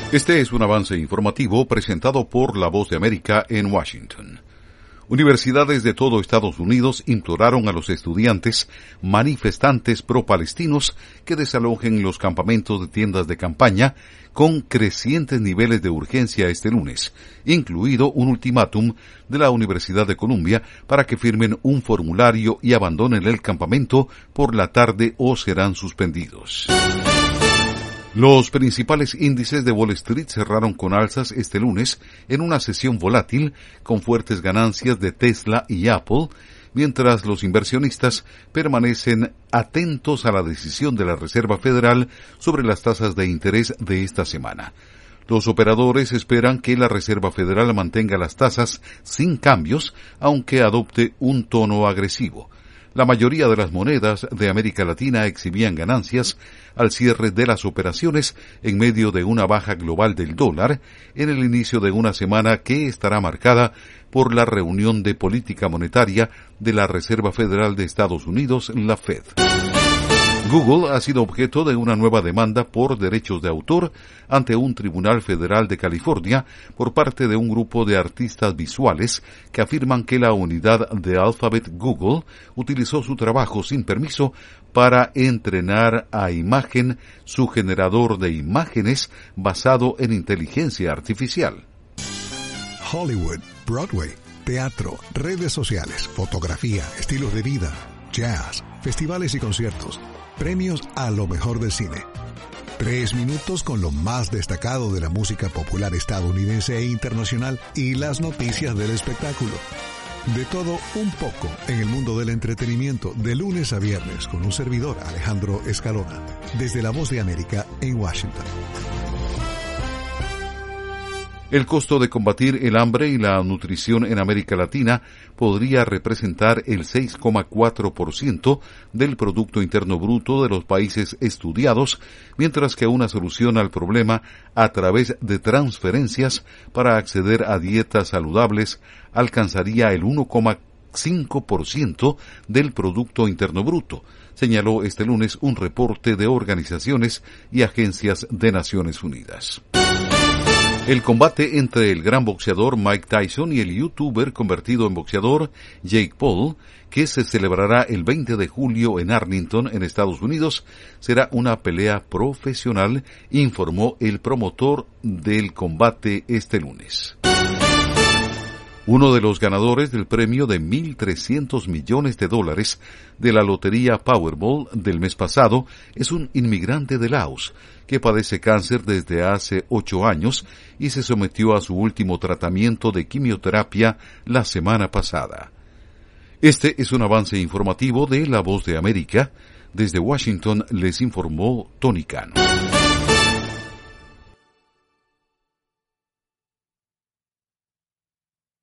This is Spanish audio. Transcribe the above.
Este es un avance informativo presentado por La Voz de América en Washington. Universidades de todo Estados Unidos imploraron a los estudiantes manifestantes pro-palestinos que desalojen los campamentos de tiendas de campaña con crecientes niveles de urgencia este lunes, incluido un ultimátum de la Universidad de Columbia para que firmen un formulario y abandonen el campamento por la tarde o serán suspendidos. Los principales índices de Wall Street cerraron con alzas este lunes en una sesión volátil con fuertes ganancias de Tesla y Apple, mientras los inversionistas permanecen atentos a la decisión de la Reserva Federal sobre las tasas de interés de esta semana. Los operadores esperan que la Reserva Federal mantenga las tasas sin cambios, aunque adopte un tono agresivo. La mayoría de las monedas de América Latina exhibían ganancias al cierre de las operaciones en medio de una baja global del dólar en el inicio de una semana que estará marcada por la reunión de política monetaria de la Reserva Federal de Estados Unidos, la Fed. Google ha sido objeto de una nueva demanda por derechos de autor ante un tribunal federal de California por parte de un grupo de artistas visuales que afirman que la unidad de Alphabet Google utilizó su trabajo sin permiso para entrenar a imagen su generador de imágenes basado en inteligencia artificial. Hollywood, Broadway, teatro, redes sociales, fotografía, estilos de vida, jazz, festivales y conciertos. Premios a lo mejor del cine. 3 minutos con lo más destacado de la música popular estadounidense e internacional y las noticias del espectáculo. De todo un poco en el mundo del entretenimiento de lunes a viernes con un servidor, Alejandro Escalona, desde La Voz de América en Washington. El costo de combatir el hambre y la nutrición en América Latina podría representar el 6,4% del Producto Interno Bruto de los países estudiados, mientras que una solución al problema a través de transferencias para acceder a dietas saludables alcanzaría el 1,5% del Producto Interno Bruto, señaló este lunes un reporte de organizaciones y agencias de Naciones Unidas. El combate entre el gran boxeador Mike Tyson y el youtuber convertido en boxeador Jake Paul, que se celebrará el 20 de julio en Arlington, en Estados Unidos, será una pelea profesional, informó el promotor del combate este lunes. Uno de los ganadores del premio de $1.300 millones de la lotería Powerball del mes pasado es un inmigrante de Laos que padece cáncer desde hace 8 años y se sometió a su último tratamiento de quimioterapia la semana pasada. Este es un avance informativo de La Voz de América. Desde Washington les informó Tony Cano.